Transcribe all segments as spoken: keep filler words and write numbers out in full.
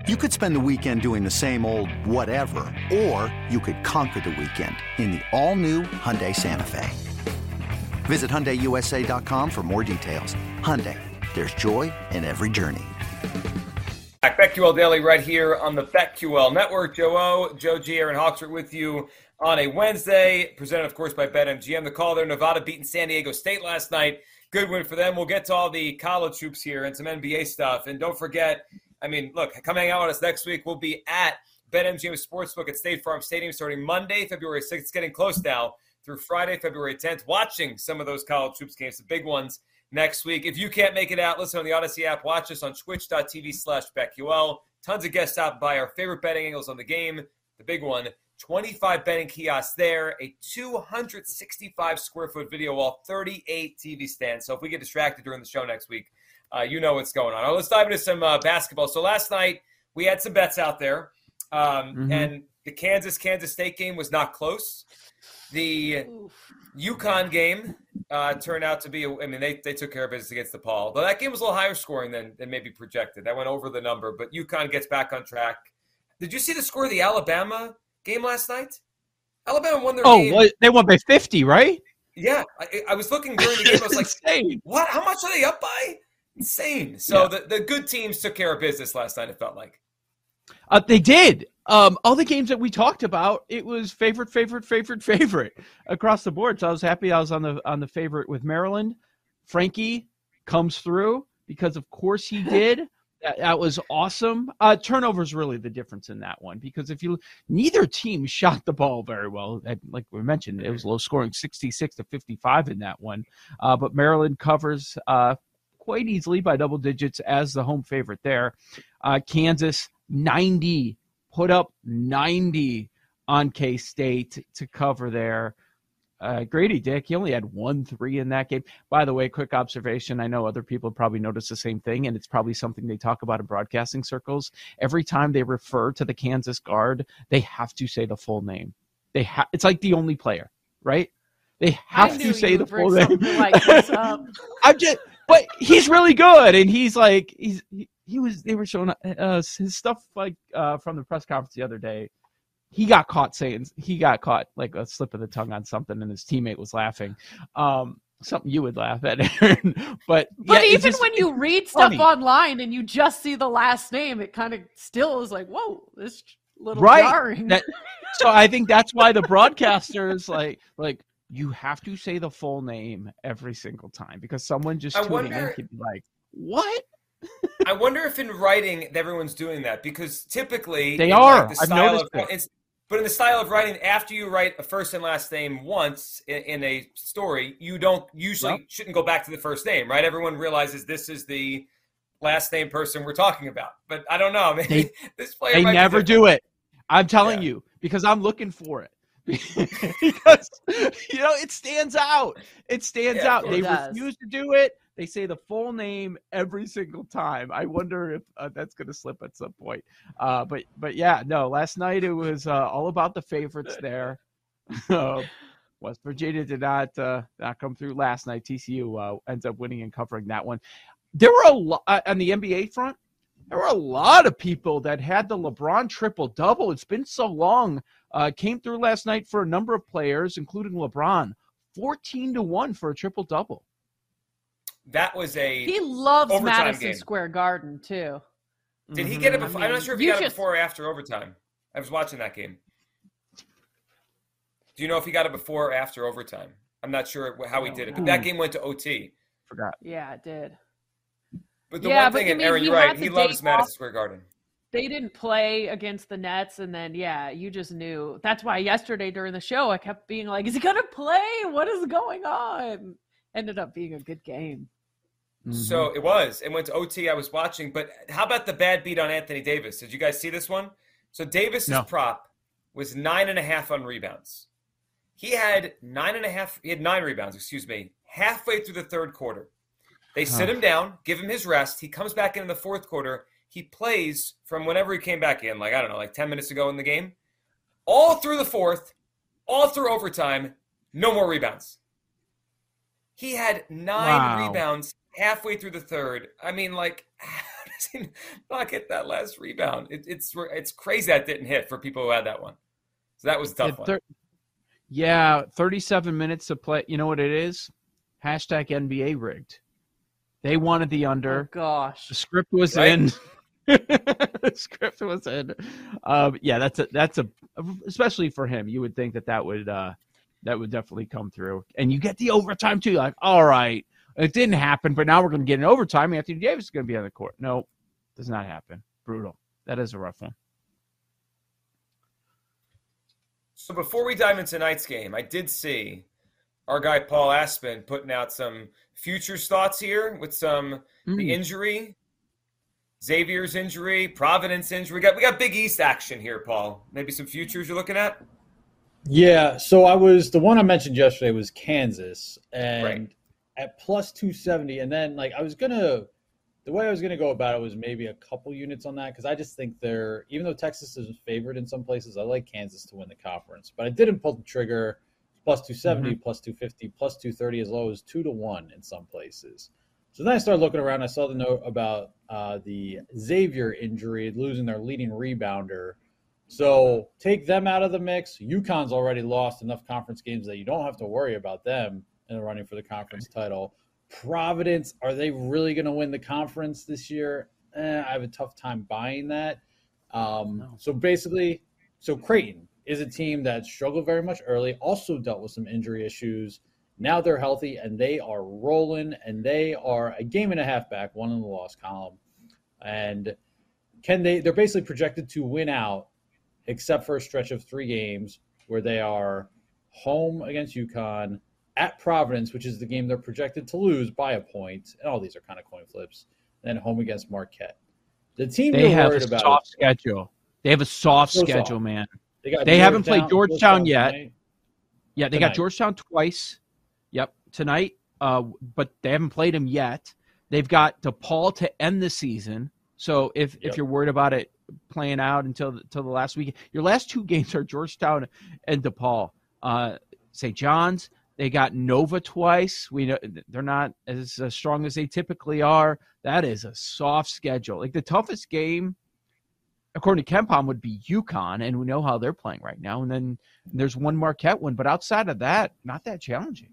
You could spend the weekend doing the same old whatever, or you could conquer the weekend in the all-new Hyundai Santa Fe. Visit Hyundai U S A dot com for more details. Hyundai, there's joy in every journey. Back BetQL Daily right here on the BetQL Network. Joe O, Joe G, Aaron Hawksworth with you on a Wednesday, presented, of course, by BetMGM. The call there, Nevada beating San Diego State last night. Good win for them. We'll get to all the college hoops here and some N B A stuff. And don't forget, I mean, look, come hang out with us next week. We'll be at BetMGM Sportsbook at State Farm Stadium starting Monday, February sixth. It's getting close now through Friday, February tenth. Watching some of those college hoops games, the big ones next week. If you can't make it out, listen on the Odyssey app. Watch us on twitch.tv slash BetQL. Tons of guests out by our favorite betting angles on the game. The big one, twenty-five betting kiosks there, a two hundred sixty-five square foot video wall, thirty-eight T V stands. So if we get distracted during the show next week, uh, you know what's going on. All right, let's dive into some uh, basketball. So last night we had some bets out there, um, mm-hmm. and the Kansas-Kansas State game was not close. The UConn game uh, turned out to be, I mean, they, they took care of business against DePaul. But that game was a little higher scoring than, than maybe projected. That went over the number, but UConn gets back on track. Did you see the score of the Alabama game last night? Alabama won their oh, game. Oh, they won by fifty, right? Yeah. I, I was looking during the game. I was like, insane. What? How much are they up by? Insane. So yeah. the, the good teams took care of business last night, it felt like. Uh, they did. Um, all the games that we talked about, it was favorite, favorite, favorite, favorite across the board. So I was happy I was on the on the favorite with Maryland. Frankie comes through because, of course, he did. that, that was awesome. Uh, turnovers really the difference in that one because if you neither team shot the ball very well. Like we mentioned, it was low scoring, sixty-six to fifty-five in that one. Uh, but Maryland covers uh, quite easily by double digits as the home favorite there. Uh, Kansas ninety. Put up ninety on K-State to cover there. Uh, Grady Dick, he only had one three in that game. By the way, quick observation. I know other people probably notice the same thing, and it's probably something they talk about in broadcasting circles. Every time they refer to the Kansas guard, they have to say the full name. They ha- It's like the only player, right? They have to say the full name. Like this up. I'm just, but he's really good, and he's like he's. He, He was. They were showing uh, his stuff like uh, from the press conference the other day. He got caught saying he got caught like a slip of the tongue on something, and his teammate was laughing. Um, something you would laugh at, Aaron. but but yeah, even when you read funny. stuff online and you just see the last name, it kind of still is like, whoa, this little right. jarring. That, so I think that's why the broadcasters like like you have to say the full name every single time because someone just I tuning wonder... in could be like, what? I wonder if in writing everyone's doing that because typically they in, are. Like, the I've style noticed of, it. But in the style of writing, after you write a first and last name once in, in a story, you don't usually yep. shouldn't go back to the first name, right? Everyone realizes this is the last name person we're talking about. But I don't know. Maybe they, this player they might never do it. I'm telling yeah. you because I'm looking for it. because you know it stands out. It stands yeah, out. They does. refuse to do it. They say the full name every single time. I wonder if uh, that's going to slip at some point. Uh, but but yeah, no. Last night it was uh, all about the favorites there. uh, West Virginia did not uh, not come through last night. T C U uh, ends up winning and covering that one. There were a lot uh, on the N B A front. There were a lot of people that had the LeBron triple double. It's been so long. Uh, came through last night for a number of players, including LeBron. Fourteen to one for a triple double. That was a he loves Madison game. Square Garden too. Did he get it before? I mean, I'm not sure if he got just, it before or after overtime. I was watching that game. Do you know if he got it before or after overtime? I'm not sure how he did it, but that game went to O T. Forgot. Yeah, it did. But the yeah, one thing, but, and I mean, Aaron, he you're right. He loves off. Madison Square Garden. They didn't play against the Nets, and then, yeah, you just knew. That's why yesterday during the show, I kept being like, is he going to play? What is going on? Ended up being a good game. Mm-hmm. So it was. It went to O T. I was watching. But how about the bad beat on Anthony Davis? Did you guys see this one? So Davis's no. prop was nine and a half on rebounds. He had nine and a half. He had nine rebounds, excuse me, halfway through the third quarter. They sit him down, give him his rest. He comes back in the fourth quarter. He plays from whenever he came back in, like, I don't know, like ten minutes ago in the game. All through the fourth, all through overtime, no more rebounds. He had nine wow. rebounds halfway through the third. I mean, like, how he not get that last rebound? It, it's it's crazy that didn't hit for people who had that one. So that was a tough Yeah, one. thir- yeah, thirty-seven minutes to play. You know what it is? Hashtag N B A rigged. They wanted the under. Oh, gosh. The script was Right. in. The script was in. Um, yeah, that's a that's a especially for him. You would think that that would uh, that would definitely come through, and you get the overtime too. Like, all right, it didn't happen, but now we're going to get an overtime. Anthony Davis is going to be on the court. No, does not happen. Brutal. That is a rough one. So before we dive into tonight's game, I did see our guy Paul Aspen putting out some futures thoughts here with some Mm. the injury, Xavier's injury, Providence injury. We got we got Big East action here, Paul. Maybe some futures you're looking at? Yeah, so I was the one I mentioned yesterday was Kansas, and Right. at plus two seventy, and then like I was gonna, the way I was gonna go about it was maybe a couple units on that because I just think they're, even though Texas is favored in some places, I like Kansas to win the conference, but I didn't pull the trigger. Plus two seventy, plus two fifty, plus two thirty, as low as two to one in some places. So then I started looking around. I saw the note about uh, the Xavier injury, losing their leading rebounder. So take them out of the mix. UConn's already lost enough conference games that you don't have to worry about them in the running for the conference title. Providence, are they really going to win the conference this year? Eh, I have a tough time buying that. Um, No. So basically, so Creighton is a team that struggled very much early, also dealt with some injury issues. Now they're healthy, and they are rolling, and they are a game and a half back, one in the loss column. And can they? They're basically projected to win out, except for a stretch of three games where they are home against UConn, at Providence, which is the game they're projected to lose by a point, and all these are kind of coin flips, and then home against Marquette. The team They you're have worried a about soft schedule. They have a soft So schedule, soft. man. They, got They haven't played Georgetown Georgetown yet. tonight. Yeah, they got Tonight. Georgetown twice. Yep, tonight. Uh, but they haven't played him yet. They've got DePaul to end the season. So if, Yep. if you're worried about it playing out until until the last week, your last two games are Georgetown and DePaul. Uh, Saint John's. They got Nova twice. We know they're not as uh, strong as they typically are. That is a soft schedule. Like the toughest game, according to KenPom, would be UConn, and we know how they're playing right now. And then there's one Marquette one, but outside of that, not that challenging.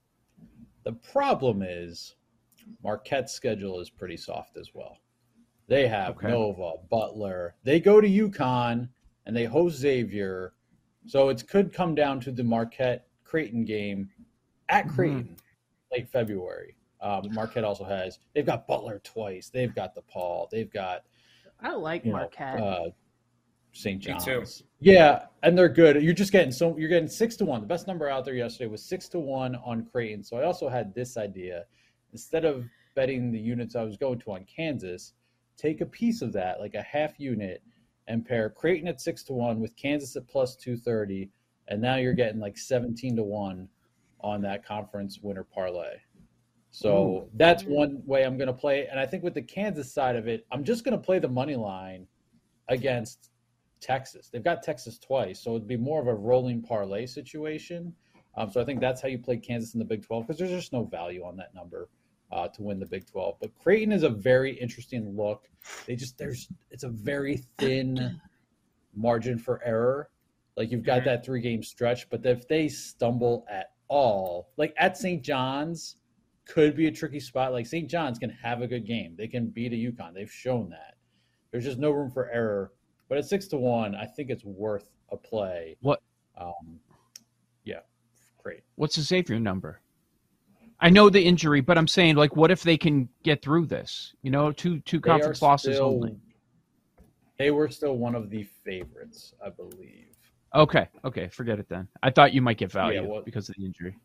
The problem is Marquette's schedule is pretty soft as well. They have Okay. Nova, Butler. They go to UConn, and they host Xavier. So it could come down to the Marquette-Creighton game at Mhm. Creighton, late February. Um, Marquette also has – they've got Butler twice. They've got DePaul. They've got I like you know, Marquette. uh, Saint Me John's. too. Yeah, and they're good. You're just getting so you're getting six to one. The best number out there yesterday was six to one on Creighton. So I also had this idea: instead of betting the units I was going to on Kansas, take a piece of that, like a half unit, and pair Creighton at six to one with Kansas at plus two thirty, and now you're getting like seventeen to one on that conference winner parlay. So Ooh. that's one way I'm going to play it. And I think with the Kansas side of it, I'm just going to play the money line against Texas. They've got Texas twice, so it'd be more of a rolling parlay situation. Um, so I think that's how you play Kansas in the Big twelve because there's just no value on that number uh, to win the Big twelve. But Creighton is a very interesting look. They just there's it's a very thin margin for error. Like you've got that three game stretch, but if they stumble at all, like at Saint John's, could be a tricky spot. Like Saint John's can have a good game. They can beat a UConn. They've shown that. There's just no room for error. But at six to one, I think it's worth a play. What? Um, yeah, great. What's the Xavier number? I know the injury, but I'm saying, like, what if they can get through this? You know, two two They are conference losses still- only. They were still one of the favorites, I believe. Okay, okay, forget it then. I thought you might get value Yeah, well- because of the injury.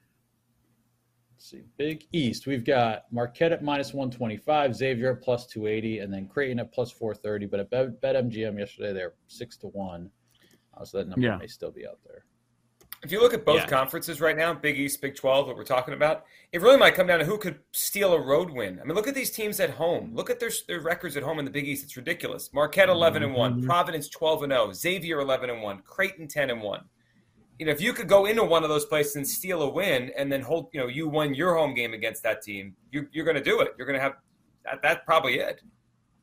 Let's see. Big East, we've got Marquette at minus one twenty-five, Xavier at plus two eighty, and then Creighton at plus four thirty. But at Bet- BetMGM yesterday, they're six to one. Uh, so that number Yeah. may still be out there. If you look at both Yeah. conferences right now, Big East, Big twelve, what we're talking about, it really might come down to who could steal a road win. I mean, look at these teams at home. Look at their their records at home in the Big East. It's ridiculous. Marquette eleven and one, Mhm. Providence twelve and zero, Xavier eleven and one, Creighton ten and one. You know, if you could go into one of those places and steal a win, and then hold, you know, you won your home game against that team, you, you're going to do it. You're going to have that. That's probably it.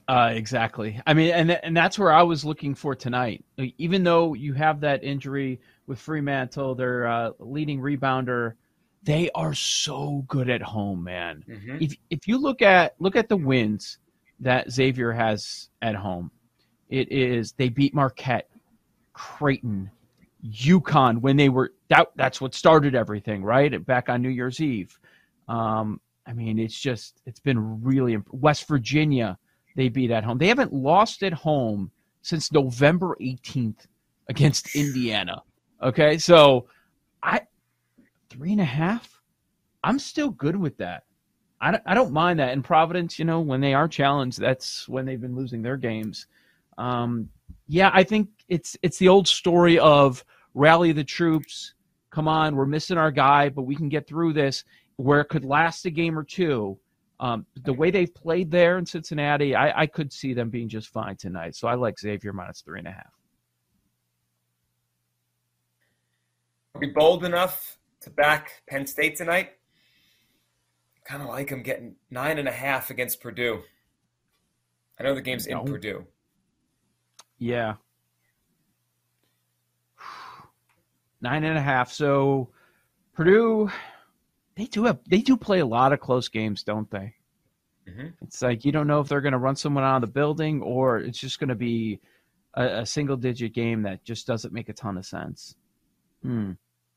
Uh, exactly. I mean, and and that's where I was looking for tonight. Even though you have that injury with Fremantle, their uh, leading rebounder, they are so good at home, man. Mm-hmm. If if you look at look at the wins that Xavier has at home, it is they beat Marquette, Creighton, UConn when they were that. That's what started everything, right? Back on New Year's Eve. Um, I mean, it's just it's been really imp- West Virginia. They beat at home. They haven't lost at home since November eighteenth against Indiana. Okay, so I three and a half. I'm still good with that. I don't, I don't mind that. And Providence, you know, when they are challenged, that's when they've been losing their games. Um, yeah, I think it's it's the old story of rally the troops. Come on, we're missing our guy, but we can get through this. Where it could last a game or two. Um, the way they've played there in Cincinnati, I, I could see them being just fine tonight. So I like Xavier minus three and a half. Are we bold enough to back Penn State tonight? Kind of like them getting nine and a half against Purdue. I know the game's in no. Purdue. Yeah. Nine and a half. So Purdue... They do have, they do play a lot of close games, don't they? Mm-hmm. It's like you don't know if they're going to run someone out of the building or it's just going to be a, a single-digit game that just doesn't make a ton of sense. Hmm.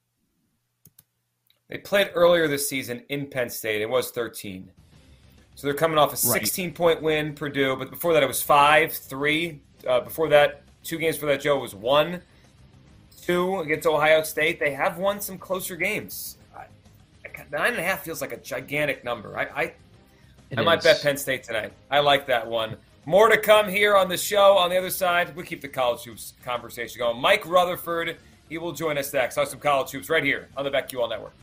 They played earlier this season in Penn State. It was thirteen. So they're coming off a sixteen-point win, Purdue. But before that, it was five three. Uh, before that, two games for that, Joe, was one two against Ohio State. They have won some closer games. Nine and a half feels like a gigantic number. I I, I might bet Penn State tonight. I like that one. More to come here on the show. On the other side, we keep the college hoops conversation going. Mike Rutherford, he will join us next. Talk some college hoops right here on the BetQL Network.